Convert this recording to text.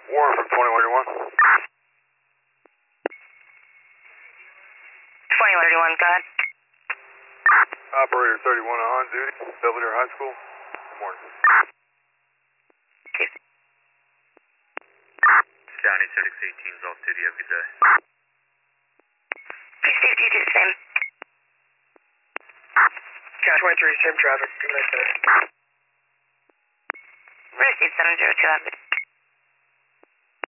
Warren from 2131. 2131, go ahead. Operator 31 on duty, Belvedere High School. Good morning. Case. County 618 is off duty. Have a good day. Received, you do the same. County 23, same traffic. Good night, guys. Received 702, have a good day.